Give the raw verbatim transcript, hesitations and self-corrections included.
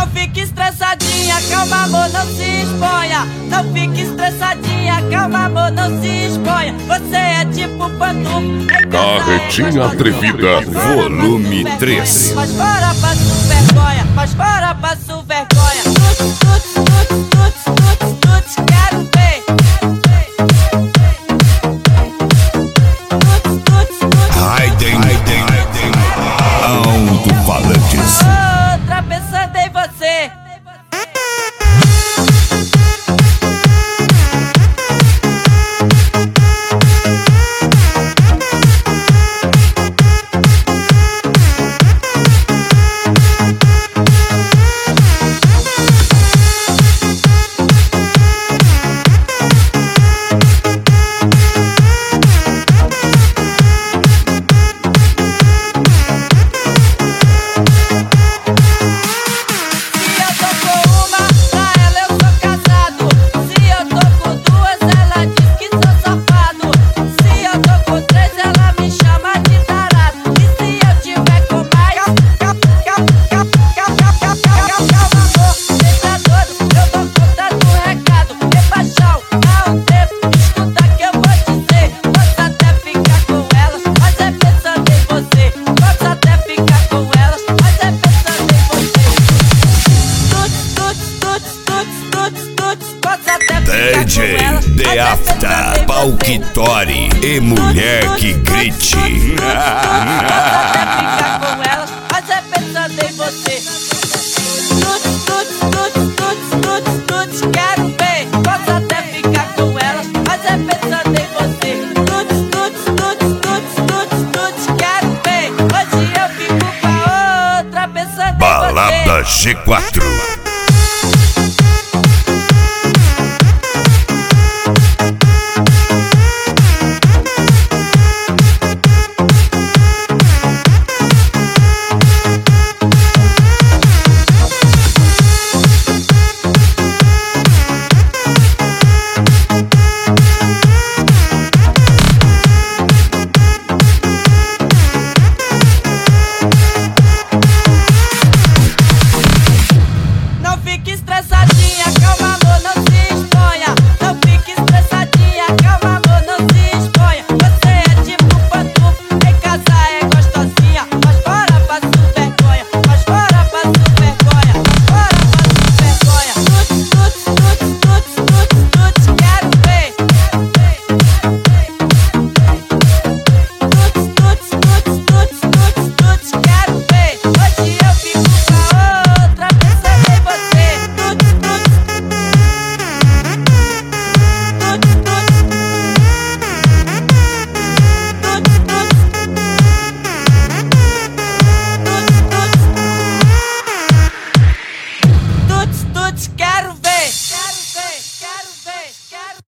fique estressadinha, calma amor, não se exponha. Não fique estressadinha, calma amor, não se exponha. Você é tipo pantufa. Carretinha Atrevida, volume três. Mas fora passo vergonha, mas fora passo vergonha. Tuts, tuts, tuts, tuts, tuts, tuts, quero ver. Tuts, tuts, tuts. Raiden, Raiden, Raiden, alto-falantes. Outra pensando em você. D J The After, Palquitori e mulher que grite. Mas é pensando em você. Tuts, tuts, tuts, tuts, tuts, tuts, quero ver. Posso até ficar com elas, mas é pensando em você. Tuts, tuts, tuts, tuts, tuts, tuts, quero ver. Hoje eu fico com a outra pensando em você. Balada G quatro.